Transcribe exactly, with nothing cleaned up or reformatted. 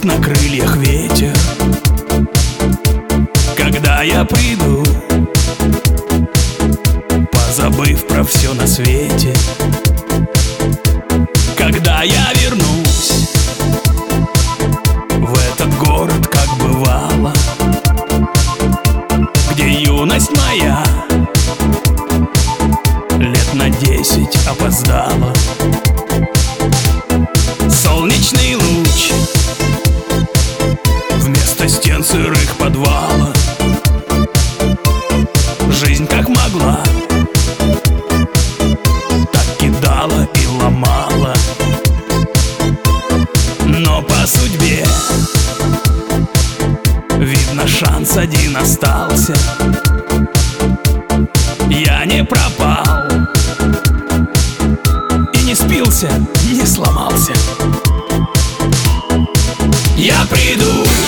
на крыльях ветер. Когда я приду, позабыв про все на свете, когда я вернусь в этот город, как бывало, где юность моя лет на десять опоздала. Солнечный луч вместо стен сырых подвала. Жизнь как могла так кидала и ломала, но по судьбе видно, шанс один остался. Я не пропал и не спился, не сломался. Я приду